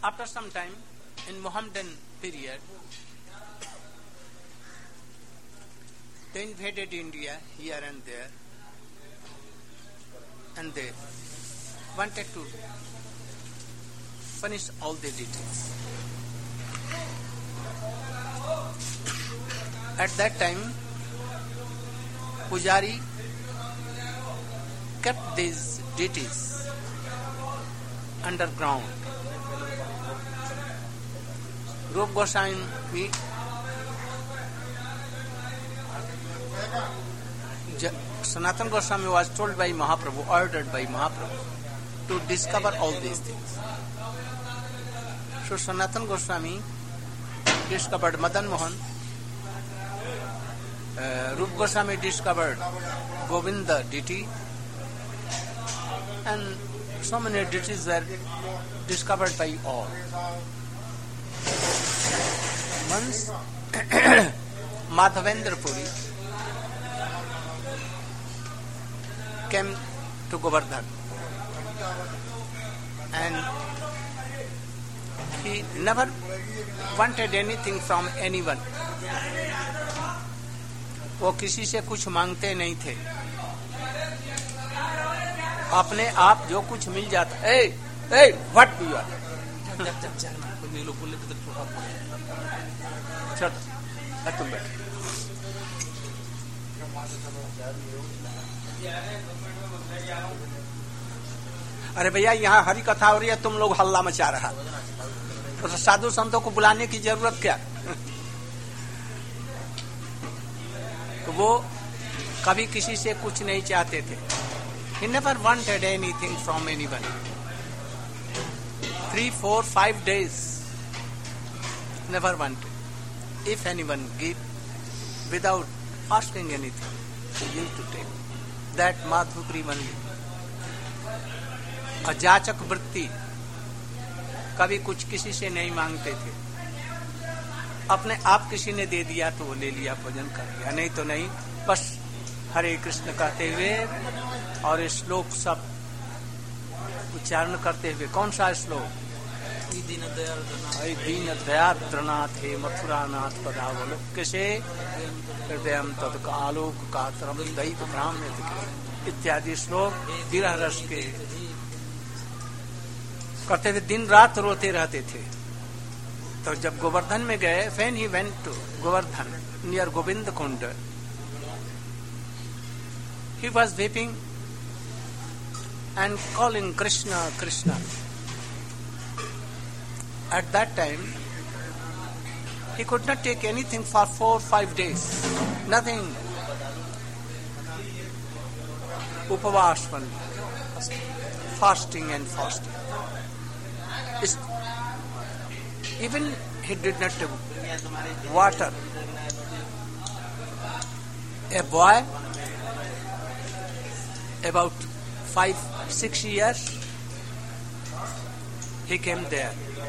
After some time, in Mohammedan period, they invaded India here and there, and they wanted to punish all the deities. At that time, Pujari kept these deities underground. Rupa Goswami, Sanatana Goswami was told by Mahaprabhu, ordered by Mahaprabhu, to discover all these things. So Sanatana Goswami discovered Madan Mohan, Rupa Goswami discovered Govinda deity, and so many deities were discovered by all. Once Madhavendra Puri came to Govardhan, and he never wanted anything from anyone. वो किसी से कुछ मांगते नहीं थे, अपने आप जो कुछ मिल जाता. What do you are? तुम बैठ. अरे भैया, यहाँ हरी कथा हो रही है, तुम लोग हल्ला मचा रहा. तो साधु संतों को बुलाने की जरूरत क्या? तो वो कभी किसी से कुछ नहीं चाहते थे. He never wanted anything from anyone. 3, 4, 5 days, never wanted. If anyone give without asking anything, he used to take. That Madhupuri only. अजाचक वृत्ति, कभी कुछ किसी से नहीं मांगते थे. अपने आप किसी ने दे दिया तो वो ले लिया, भोजन कर लिया, नहीं तो नहीं. बस हरे कृष्ण कहते हुए और श्लोक सब उच्चारण करते हुए. कौन सा श्लोक? दीन दयाद्रनाथ हे मथुरानाथ पदावलोक्य से हृदय तद आलोक का तरम दैव ब्राह्मण इत्यादि श्लोक विरह रस के करते हुए दिन रात रोते रहते थे. तो जब गोवर्धन में गए, when he went to Govardhan near Govinda Kunda, he was weeping and calling Krishna, Krishna. At that time, he could not take anything for 4, 5 days. Nothing. Upavas only. Fasting and fasting. Even he did not take water. A boy, about 5, 6 years, he came there.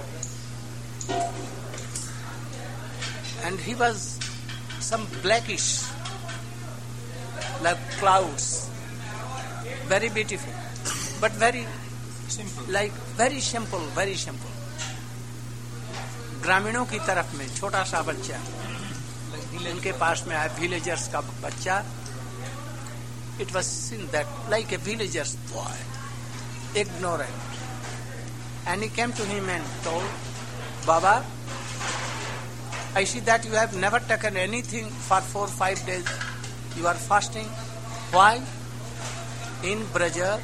And he was some blackish, like clouds, very beautiful, but very simple, like very simple, very simple. ग्रामीणों की तरफ में छोटा सा बच्चा, उनके पास में आया, विलेजर्स का बच्चा. It was seen that like a villager's boy, ignorant. And he came to him and told, Baba, I see that you have never taken anything for 4, 5 days. You are fasting. Why? In Braja,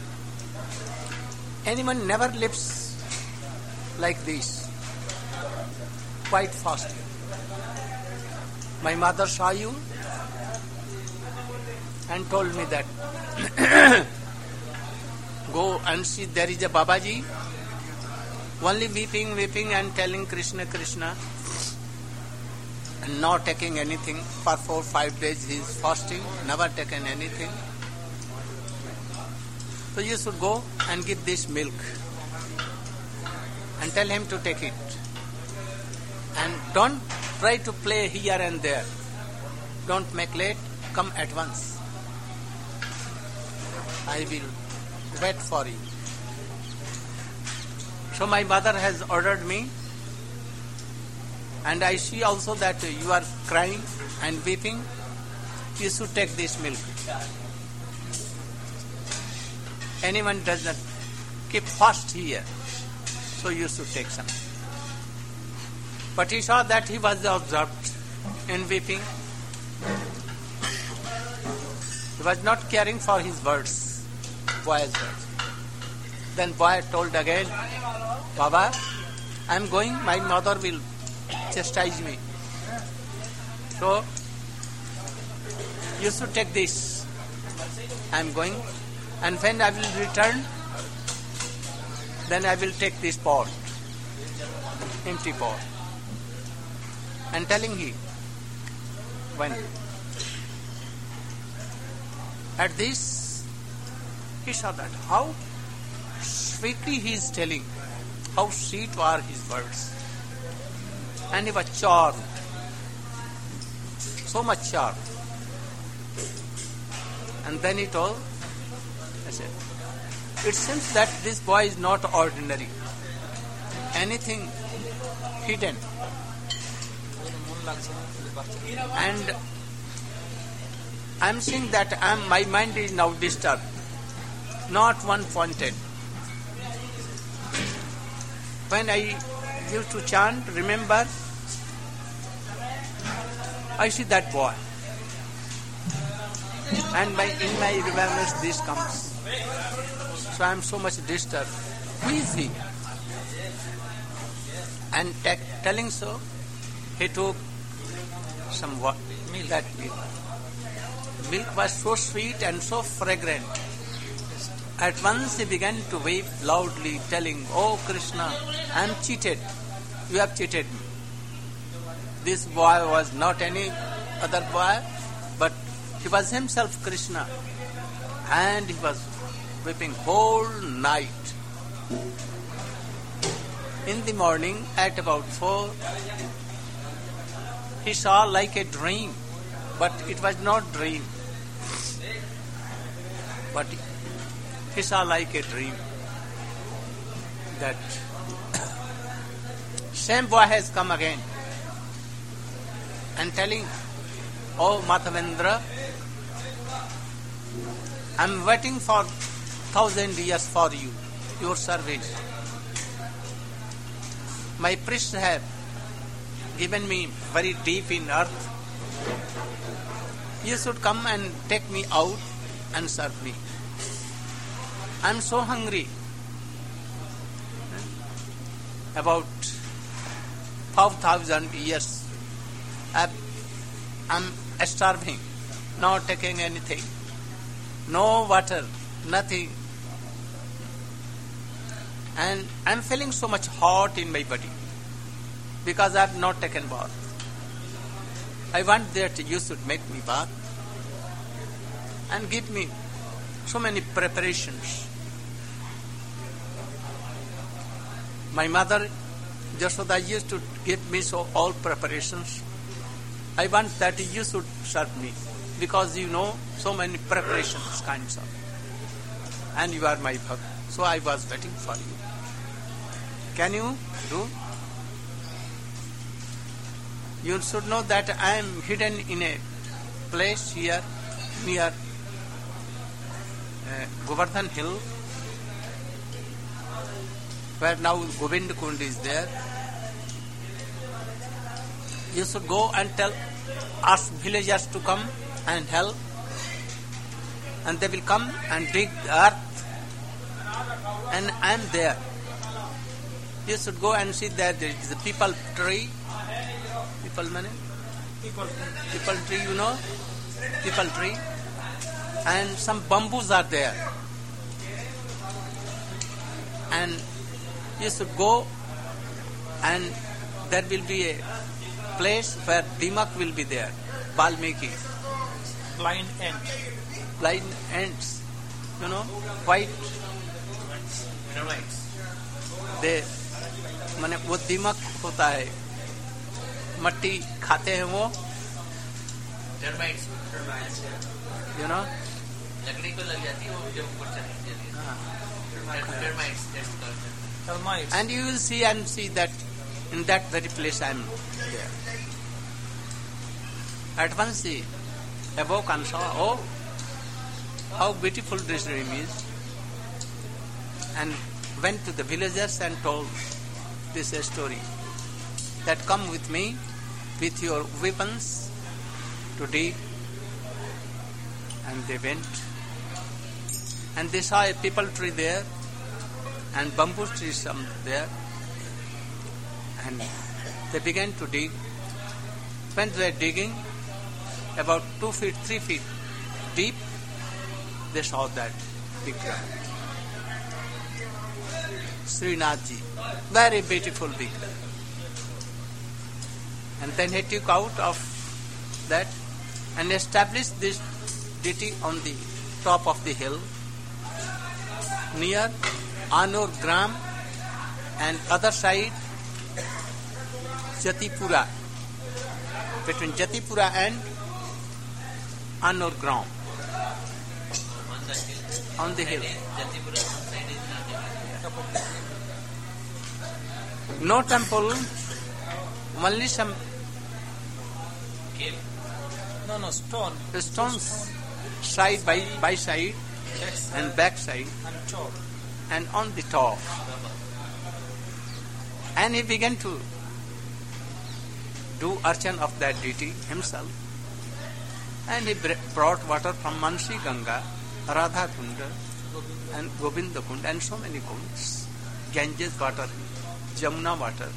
anyone never lives like this, quite fasting. My mother saw you and told me that go and see, there is a Babaji only weeping and telling Krishna, Krishna, and not taking anything for 4, 5 days. He is fasting, never taken anything. So you should go and give this milk and tell him to take it. And don't try to play here and there. Don't make late. Come at once. I will wait for you. So my mother has ordered me, and I see also that you are crying and weeping. You should take this milk. Anyone does not keep fast here, so you should take some. But he saw that he was observed in weeping. He was not caring for his words, boy's words. Then boy told again, Baba, I am going, my mother will chastise me. So, you should take this. I am going, and when I will return, then I will take this pot, empty pot. And telling he, when at this, he saw that how sweetly he is telling, how sweet were his words. And he was charmed, so much charmed. And then he told, I said, it seems that this boy is not ordinary. Anything hidden. And I am seeing that my mind is now disturbed, not one pointed. When I used to chant, remember, I see that boy. And in my remembrance this comes. So I am so much disturbed. Who is he? And telling so, he took some milk. That milk. Milk was so sweet and so fragrant. At once he began to weep loudly, telling, Oh Krishna, I am cheated. You have cheated me. This boy was not any other boy, but he was himself Krishna. And he was weeping whole night. In the morning, at about 4, he saw like a dream, but it was not dream. But he saw like a dream that same boy has come again and telling, Oh Madhavendra, I am waiting for 1,000 years for you, your service. My priests have given me very deep in earth. You should come and take me out and serve me. I am so hungry. About 5,000 years I am starving, not taking anything. No water, nothing. And I am feeling so much hot in my body because I have not taken bath. I want that you should make me bath and give me so many preparations. My mother Jashoda used to give me all preparations. I want that you should serve me because you know so many preparations kinds of. And you are my bhakt. So I was waiting for you. Can you do? You should know that I am hidden in a place here near Govardhan Hill, where now Govind Kund is there. You should go and ask villagers to come and help, and they will come and dig the earth, and I am there. You should go and see that there is a people tree. People tree, you know? People tree. And some bamboos are there. And you should go, and there will be a place where Dimak will be there. Valmiki. Blind ants. You know? White. They माने वो दीमक होता है, मट्टी खाते हैं वो, you know, लकड़ी को लग जाती है वो जब ऊपर चढ़ती है। termites. And you will see that in that very place I am there. At once he awoke and saw, oh, how beautiful this dream is, and went to the villagers and told this story, that come with me with your weapons to dig. And they went, and they saw a peepal tree there and bamboo trees some there, and they began to dig. When they were digging, about 2 feet, 3 feet deep, they saw that vigraha. Srinathji, very beautiful vigraha. And then he took out of that and established this deity on the top of the hill near Anur Gram, and other side Jatipura, between Jatipura and Anur Gram, on the hill. No temple, only some stones side by side and back side and on the top. And he began to do archan of that deity himself. And he brought water from Mansi Ganga, Radha Kunda and Govinda Kunda and so many kunds. Ganges water, Jamuna water,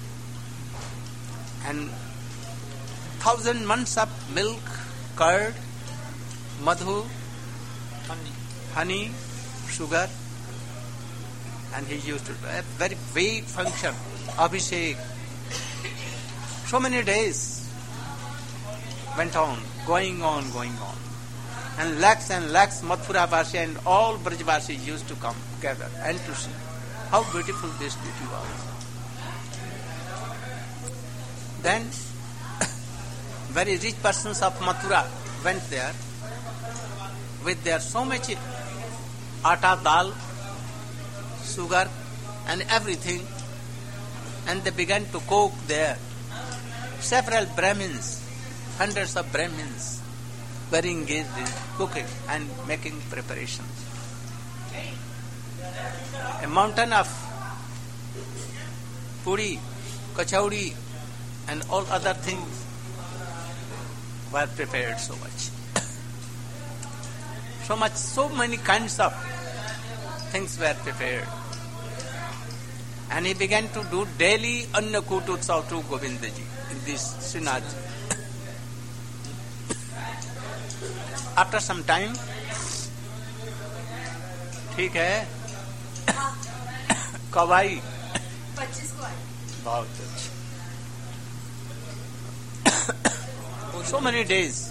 and 1,000 months of milk, curd, madhu, honey, sugar, and he used to do a very big function, Abhishek. So many days went on, going on. And lakhs Mathura Vasi and all Brajvasi used to come together and to see how beautiful this beauty was. Then very rich persons of Mathura went there with their so much atta, dal, sugar and everything, and they began to cook there. Several Brahmins, hundreds of Brahmins were engaged in cooking and making preparations. A mountain of puri, kachaudi and all other things were prepared so much. So many kinds of things were prepared. And he began to do daily Annakut Utsav to Govindaji in this Srinathji. After some time, ठीक है, कब आई? 25 को आई. बहुत अच्छा. So many days,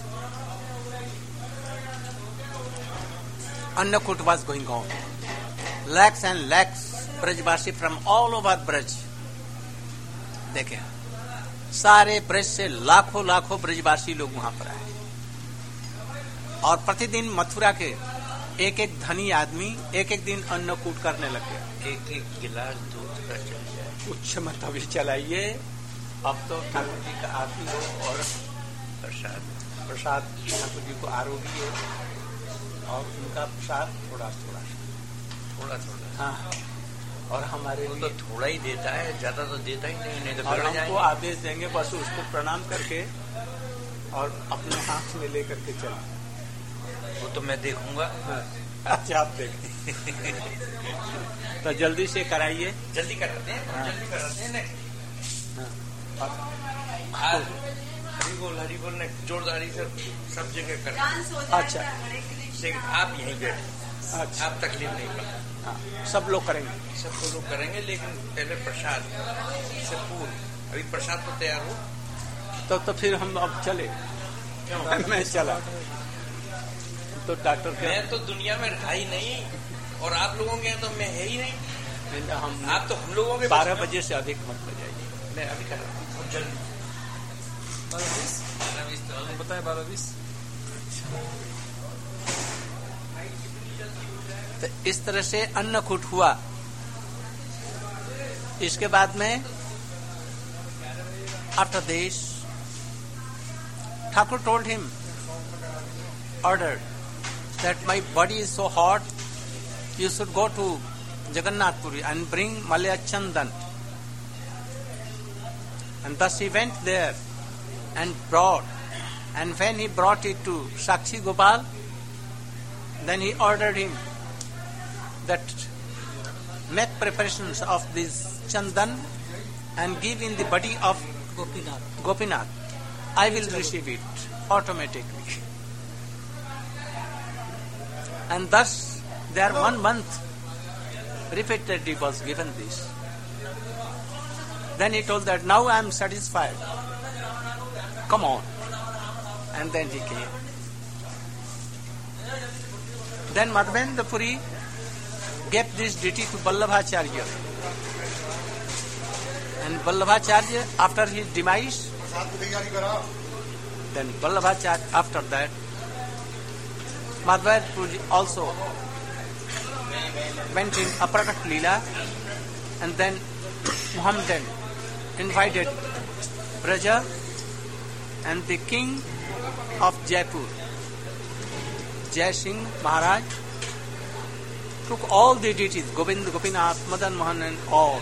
Annakut was going on. Lakhs and lakhs Brajvasi from all over Braj. देखें, सारे ब्रज से लाखों ब्रजवासी लोग वहां पर आए. और प्रतिदिन मथुरा के एक धनी आदमी एक दिन अन्नकूट करने लग गया. एक गिलास दूध का चल जाए. कुछ मत अभी चलाइए, अब तो ठाकुर जी का आरती हो और प्रसाद ठाकुर जी को आरोगी है और उनका प्रसाद थोड़ा. हाँ, और हमारे वो तो थोड़ा ही देता है, ज्यादा तो देता ही नहीं तो और हमको आदेश देंगे बस उसको प्रणाम करके और अपने हाथ में लेकर के चला. वो तो मैं देखूंगा. अच्छा, आप देखें. तो जल्दी से कराइए. जल्दी कराते हैं. हरी बोल ने जोरदारी से सब जगह कर. अच्छा, लेकिन आप यहीं बैठे. अच्छा, आप तकलीफ नहीं पड़ता. हाँ, सब लोग करेंगे. लेकिन पहले प्रसाद से पूर्व अभी प्रसाद तो तैयार हो तो फिर हम अब चले. मैं चला तो डॉक्टर मैं तो दुनिया में रहा ही नहीं, और आप लोगों के तो मैं है ही नहीं. आप तो हम लोगों के 12 बजे से अधिक मत बजाइए. मैं अभी कर रहा हूँ जल्दी. 12-20 बताए. 12-20. तो इस तरह से अन्नकूट हुआ. इसके बाद में after this Thakur told him, ordered that my body is so hot, you should go to Jagannath Puri and bring Malya Chandan. And thus he went there and brought. And when he brought it to Sakshi Gopal, then he ordered him that make preparations of this Chandan and give in the body of Gopinath. I will receive it automatically. And thus, there 1 month repeatedly was given this. Then he told that, now I am satisfied. Come on. And then he came. Then Madhavendra Puri gave this ditty to Vallabhacharya. And Vallabhacharya, after his demise, then Vallabhacharya, after that, Madhavendra Puri also went in Aprakat Leela, and then Muhammadan invited Braja and the king of Jaipur, Jai Singh Maharaj, took all the deities, Govind, Gopinath, Madan Mohan and all,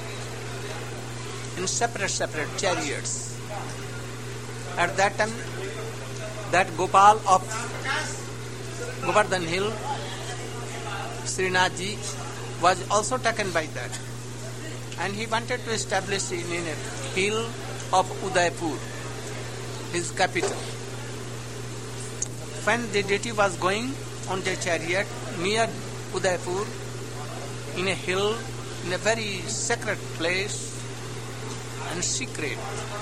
in separate chariots. At that time, that Gopal of Govardhan Hill, Srinathji, was also taken by that. And he wanted to establish in a hill of Udaipur, his capital. When the deity was going on the chariot near Udaipur, in a hill, in a very sacred place and secret,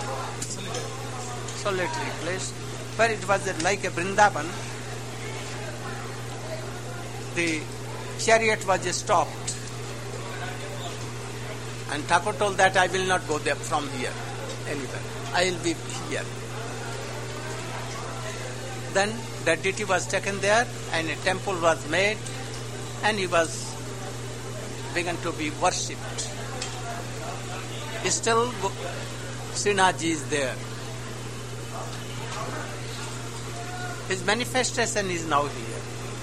solitary place, where it was like a Vrindavan, the chariot was stopped. And Thakur told that I will not go there from here, anywhere. I will be here. Then that deity was taken there and a temple was made and he was begun to be worshipped. Still Srinathji is there. His manifestation is now here.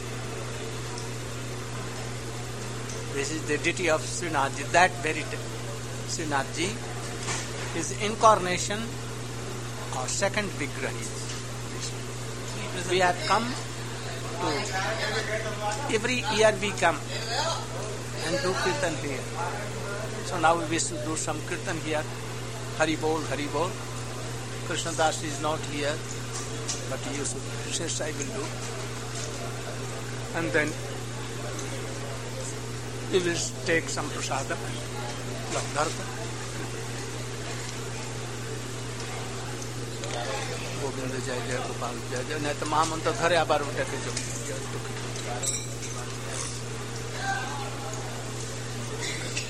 This is the deity of Srinathji, that very Srinathji, his incarnation or second Vigraha is. We have come to, every year we come and do Kirtan here. So now we should do some Kirtan here. Hari Bol, Hari Bol. Krishna Das is not here, but you should, says I will do. And then we will take some prasadam. Govind जय जय गोपाल जय जय नहीं तो महामंत्र घरे आबार उठे के जो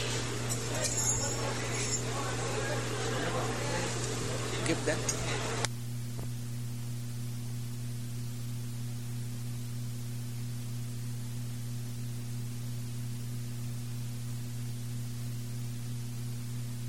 give that